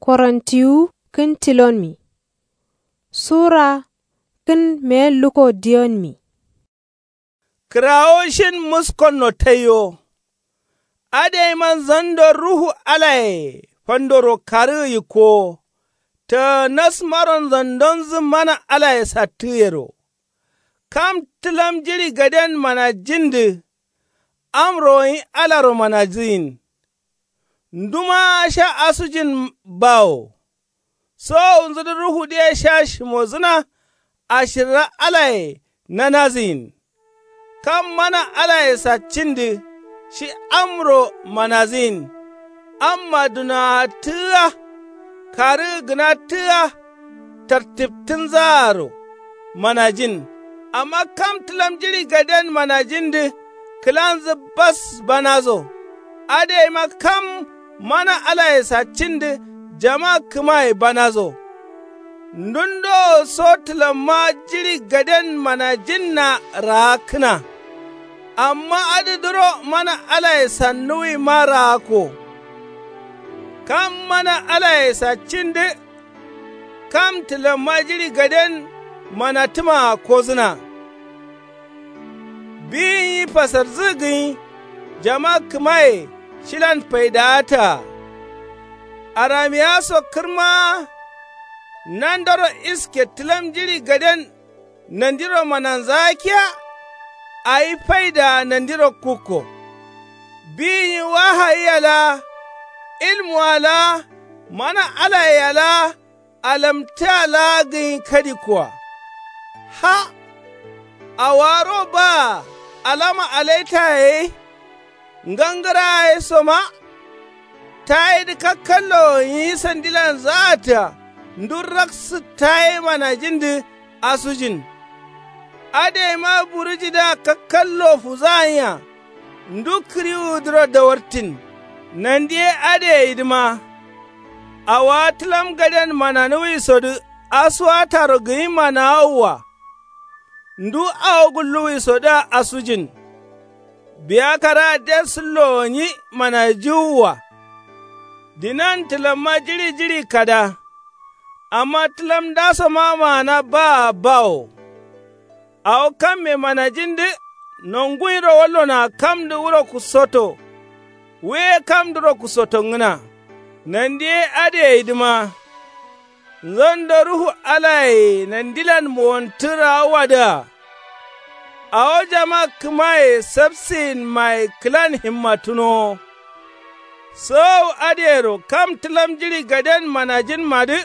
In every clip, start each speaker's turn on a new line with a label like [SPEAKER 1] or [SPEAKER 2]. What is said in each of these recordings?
[SPEAKER 1] Korintiyu kin tilon mi. Sura kin me luko diyon mi.
[SPEAKER 2] Kiraoshin muskon no tayo. Ade man zando ruhu alai fandoro karu yiko. Ta nasmaron zandon mana alai satuyero. Kam tilam jiri gaden mana jindi. Amroin alaro mana zin. Nduma sha asujin bawo. So unzudu ruhu diya sha shimozuna ashira alai nanazin. Kam mana alai sachindi shi amro manazin. Amma duna tuya kari gina tuya tartibtin zaro manajin. Amma kam tilam jiri gaden manajindi kilan bas banazo. Ade ma kam mana alai sachindi jama kumai banazo. Ndundo sotilam ma jiri gaden manajinna rakna. Amma adiduro mana alai sannuwi marako. Kam mana alai sachindi kam tilam ma jiri gaden manatuma kozuna. Bi fasar zigi jama kumai shilan faidata. Aramiyaso kirma nandaro iske tilam jiri gaden nandiro mananzakiya ai faida nandiro kuko. Bi wahayala ilmu ala mana alayala alamtala gin kadikuwa. Ha awaro ba alama alaita ngangara soma ta yi kakkallo yi sandilan zata ndurraksu ta yi mana jindi asujin. Ade ma buriji da kakkallo fuzanya ndukri udro da wartin nan die ade idima. Awa tilam gaden mana nuwi sodu aswa taro gyi mana awwa. Ndu awgulluwi soda asujin. Biya kara desulo nyi mana juwa. Dinan tilam ma jiri kada, amma tilam dasa mama na ba bawo. Awo kam me mana jindi, nonguiro wallo na kam du wuro kusoto, we kam duro kusoto ngina. Nandi ade idima, zondo ruhu alai nandilan muwantira wada. Awo jama kumaye sabsin mai klan himmatuno. So adero kam tilam jiri gaden manajin madu,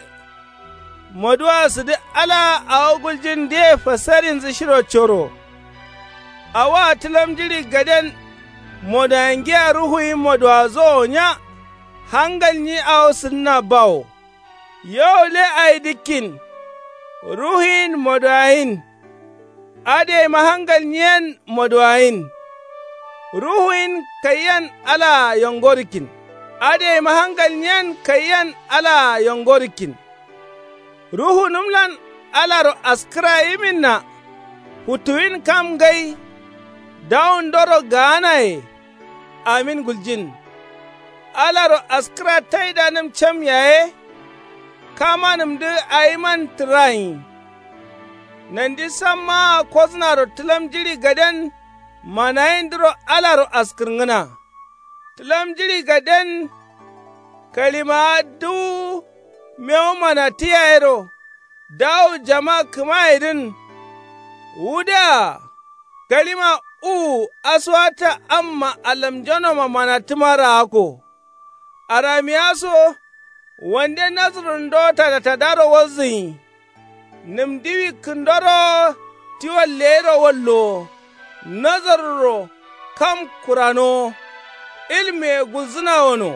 [SPEAKER 2] moduwa su di ala a oguljin de fasarin zishiro choro. Awa tilam jiri gaden modangiya ruhuyi moduwa zo nya, hangal ni a sunna bawo. Yau le ai dikin, ruhin moduwahin, ade mahangal nyen moduwahin, ruhin kayan ala yongorikin. Ade mahangal nyen kayan ala yongorikin. Ruhu numlan ala ro askra iminna. Hutuin kam gai. Daun doro ganaye. Amin guljin. Ala ro askra taida nam cham yae. Kama namdu aiman tirayin. Nandi sama kozna ro tilam jiri gaden. Manayin duro ala ro askr ngana. Tilam jiri gaden kalima du mew mana tiyaero daw jama kumaidin wuda kalima aswata amma alamjano ma mana timara ako aramiyaso wande nazrun dota da tadaro wazi nimdiwi kundoro tiwallero wallo nazarro kam kurano ilme guzuna wono.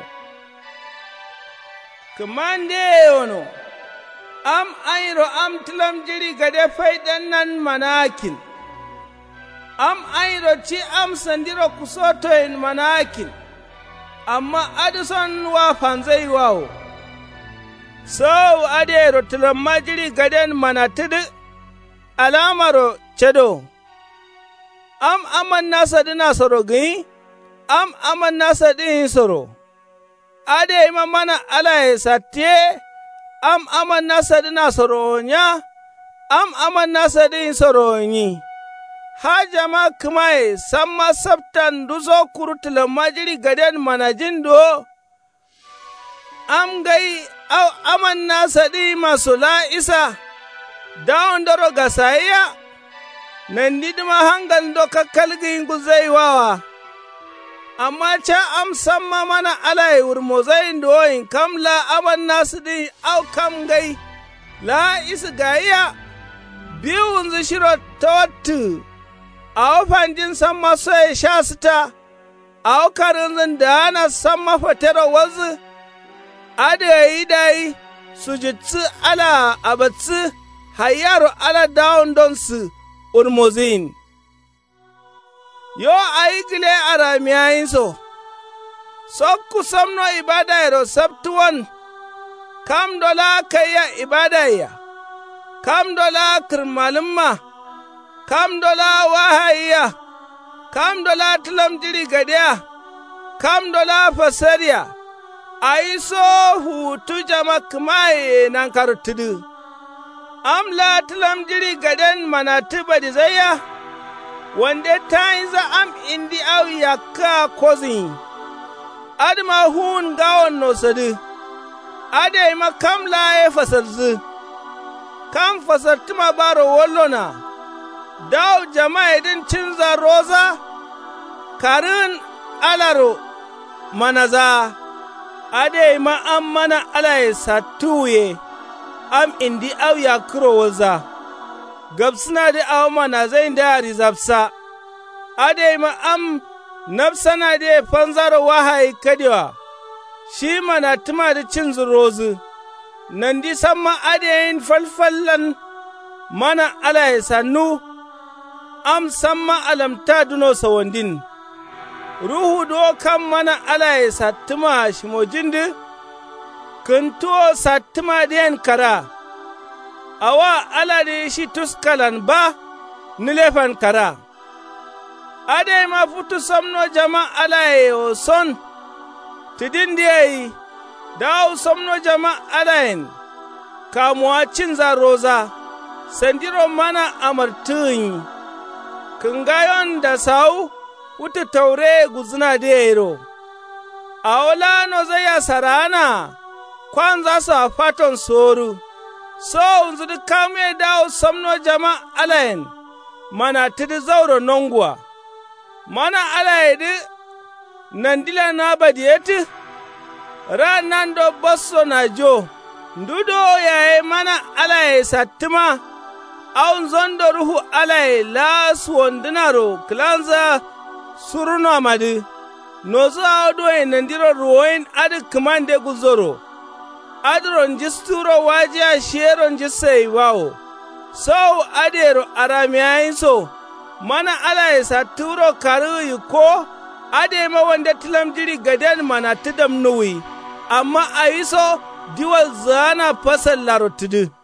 [SPEAKER 2] Kumande wono, am ayro am tilam jiri gade faidan nan manakin. Am ayro ci am sandiro kusoto in manakin. Amma aduson wa fanzai wawo. So adero tilam majiri gaden manatidu alamaro chedo. Am aman nasa dina soro gini. Am aman nasa din soro. ade ma mana ala satte am aman nasa dina soronya am aman nasa din soronyi ha jama kumaye samma sabtan duzo kurutula majiri gaden manajin do am gai au aman nasa di masula isa dawon daro gasaya nan didima hangal do kakkalgi guzai wawa amma ca am samma mana alai wurmozai doyin kamla aman nasu di au kam gai la isa gaya biyun zishiro tawattu au fanjin samma soye sha sita au karin zin da ana samma fatero wazu adayi dai sujitsu ala abatsu hayaru ala dawon don su urmozin yo ayi gile aramiyayin so sokku somno ibada yaro sabtuwan kam dola kayya ibada ya kam dola kirmalimma kam dola wahayya kam dola tulam jiri gadiya kam dola fasariya ayi so hutu jama kumaye nan karutudu amla tulam jiri gaden manatu badizaya wanda ta yi za am indi au yakka kozin adma hun gawon nosadu ade ma kamla ya fasarzu kam fasartuma baro wallona daw jama'a din cinza roza karin alaro manaza ade ma am mana alai satuye am indi au yakro waza gabsina da aw mana zai da rizabsa ade ma am nafsana da fanzar wahayi kadewa shi mana tuma da cin zurozu nan di samma ade yin falfallan mana ala sannu am samma alamta duno sawandin ruhu do kan mana ala sattuma shimojindi kunto sattuma da kara awa ala da shi tuskalan ba nilefan kara ade ma futu somno jama ala yo son tidin diyayi dawo somno jama ala yin kamuwa cin zaroza sandiro mana amartun kungayon da sau futu taure guzuna diyayiro awola no zaya sarana kwanza sa faton soru so unzudu kame dawo somno jama alayen mana tidi zauro nongwa mana alayedi nandila na badiyeti ranan do bosso na jo ndudo yaye mana alaye sattima awun zondo ruhu alaye las wondinaro klanza suruno amadi nozo awdo e nandiro ruwoyin adi kumande guzoro adron jisturo wajiya sheron jisai wawo so adero aramiyayin so mana alaye saturo karu ko ade ma wanda tilam jiri gaden mana tidam nuwi amma ayiso diwal zana fasal laro tudu